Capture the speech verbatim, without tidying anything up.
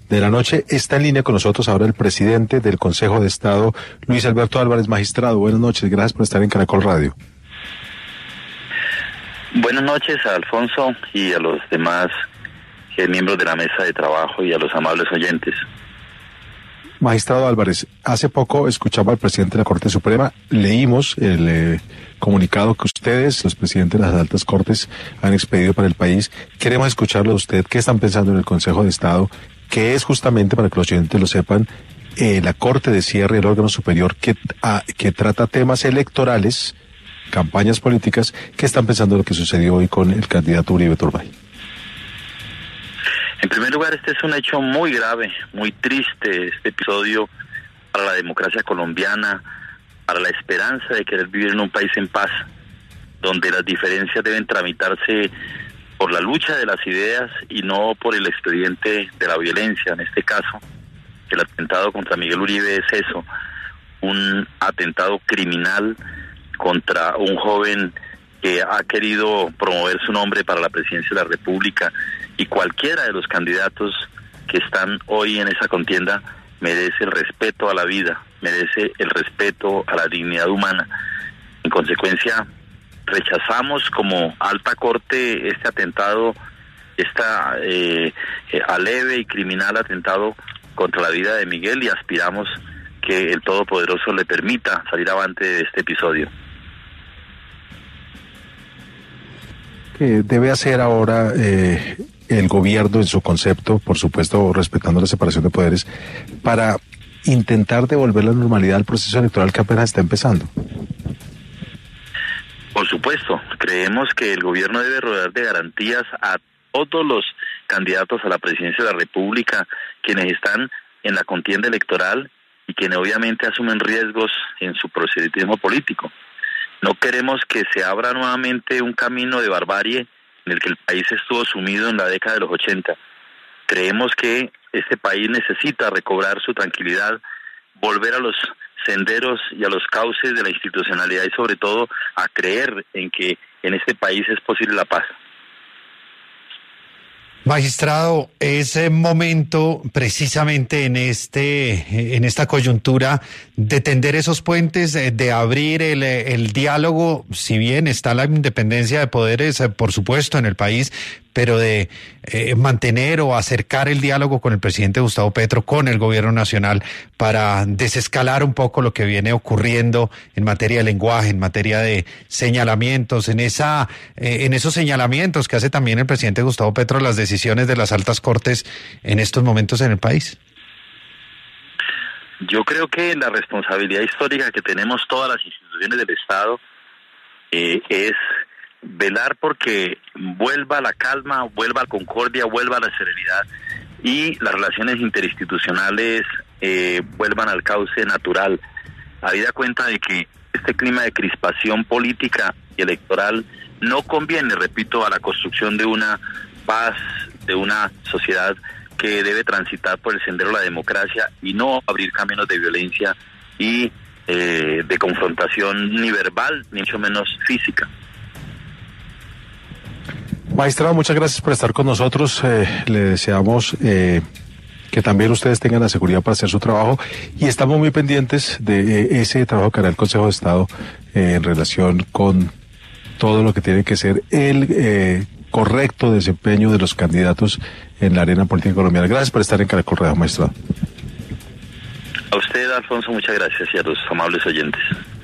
de la noche. Está en línea con nosotros ahora el presidente del Consejo de Estado, Luis Alberto Álvarez. Magistrado, buenas noches, gracias por estar en Caracol Radio. Buenas noches a Alfonso y a los demás eh, miembros de la mesa de trabajo y a los amables oyentes. Magistrado Álvarez, hace poco escuchaba al presidente de la Corte Suprema, leímos el eh, comunicado que ustedes, los presidentes de las altas cortes, han expedido para el país. Queremos escucharlo de usted. ¿Qué están pensando en el Consejo de Estado? Que es justamente, para que los oyentes lo sepan, eh, la Corte de Cierre, el órgano superior que, a, que trata temas electorales, campañas políticas. ¿Qué están pensando de lo que sucedió hoy con el candidato Uribe Turbay? En primer lugar, este es un hecho muy grave, muy triste, este episodio para la democracia colombiana, para la esperanza de querer vivir en un país en paz, donde las diferencias deben tramitarse por la lucha de las ideas y no por el expediente de la violencia. En este caso, el atentado contra Miguel Uribe es eso, un atentado criminal contra un joven que ha querido promover su nombre para la presidencia de la República, y cualquiera de los candidatos que están hoy en esa contienda merece el respeto a la vida, merece el respeto a la dignidad humana. En consecuencia, rechazamos como alta corte este atentado, esta eh, eh, aleve y criminal atentado contra la vida de Miguel, y aspiramos que el Todopoderoso le permita salir avante de este episodio. ¿Qué debe hacer ahora eh, el gobierno en su concepto, por supuesto respetando la separación de poderes, para intentar devolver la normalidad al proceso electoral que apenas está empezando? Por supuesto, creemos que el gobierno debe rodear de garantías a todos los candidatos a la presidencia de la República, quienes están en la contienda electoral y quienes obviamente asumen riesgos en su proselitismo político. No queremos que se abra nuevamente un camino de barbarie en el que el país estuvo sumido en la década de los ochenta. Creemos que este país necesita recobrar su tranquilidad, volver a los senderos y a los cauces de la institucionalidad y sobre todo a creer en que en este país es posible la paz. Magistrado, es momento precisamente en este, en esta coyuntura de tender esos puentes, de abrir el, el diálogo, si bien está la independencia de poderes, por supuesto, en el país, pero de eh, mantener o acercar el diálogo con el presidente Gustavo Petro, con el gobierno nacional, para desescalar un poco lo que viene ocurriendo en materia de lenguaje, en materia de señalamientos, en esa, eh, en esos señalamientos que hace también el presidente Gustavo Petro, las decisiones de las altas cortes en estos momentos en el país. Yo creo que la responsabilidad histórica que tenemos todas las instituciones del Estado eh, es velar porque vuelva la calma, vuelva la concordia, vuelva la serenidad y las relaciones interinstitucionales eh, vuelvan al cauce natural. Habida cuenta de que este clima de crispación política y electoral no conviene, repito, a la construcción de una paz, de una sociedad que debe transitar por el sendero de la democracia y no abrir caminos de violencia y eh, de confrontación ni verbal, ni mucho menos física. Magistrado, muchas gracias por estar con nosotros. Eh, le deseamos eh, que también ustedes tengan la seguridad para hacer su trabajo y estamos muy pendientes de eh, ese trabajo que hará el Consejo de Estado eh, en relación con todo lo que tiene que ser el eh, correcto desempeño de los candidatos en la arena política colombiana. Gracias por estar en Caracol Radio, magistrado. A usted, Alfonso, muchas gracias y a los amables oyentes.